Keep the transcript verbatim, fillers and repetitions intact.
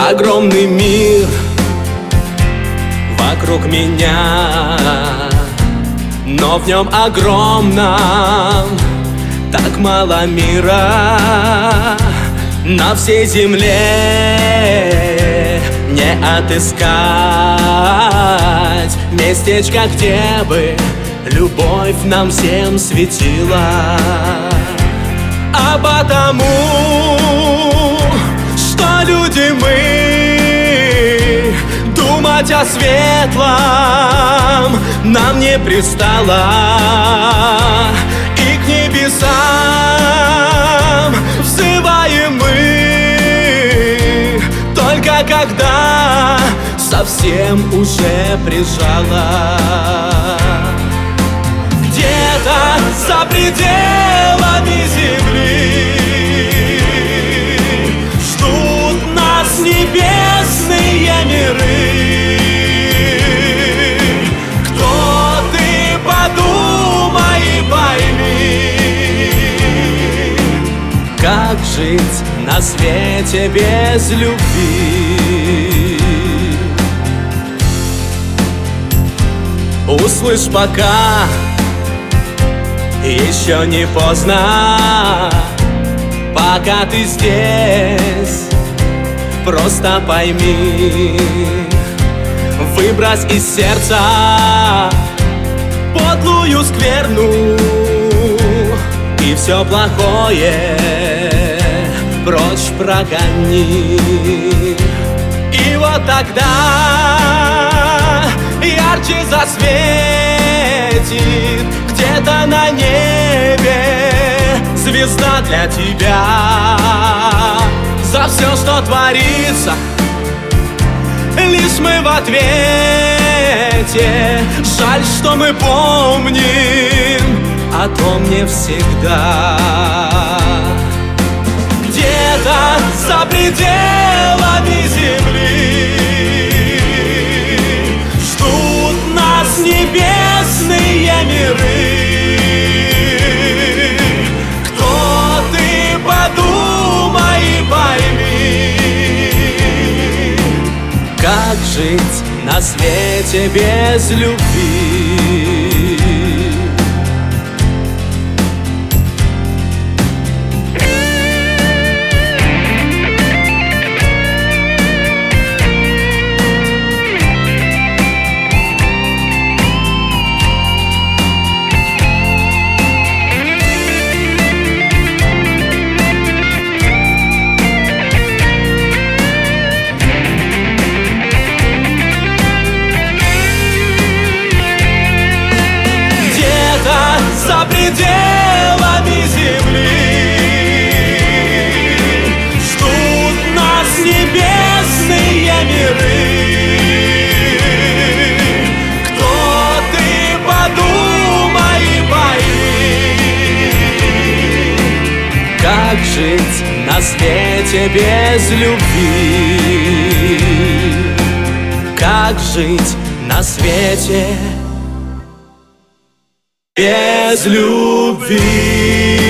Огромный мир вокруг меня, но в нем огромном так мало мира. На всей земле не отыскать местечко, где бы любовь нам всем светила. А потому, что люди мы, думать о светлом нам не пристало. И к небесам взываем мы, только когда совсем уже прижало. Где-то за пределами земли ждут нас небесные миры. Кто ты, подумай и пойми, как жить на свете без любви. Услышь, пока еще не поздно, пока ты здесь, просто пойми, выбрось из сердца подлую скверну и все плохое прочь прогони. И вот тогда ярче засветит где-то на небе звезда для тебя. За все, что творится, лишь мы в ответе. Жаль, что мы помним о том не всегда. Где-то за пределами земли ждут нас небесные миры. Кто ты, подумай и пойми, как жить на свете без любви. За пределами земли ждут нас небесные миры. Кто ты, подумай и пойми, как жить на свете без любви. Как жить на свете без любви.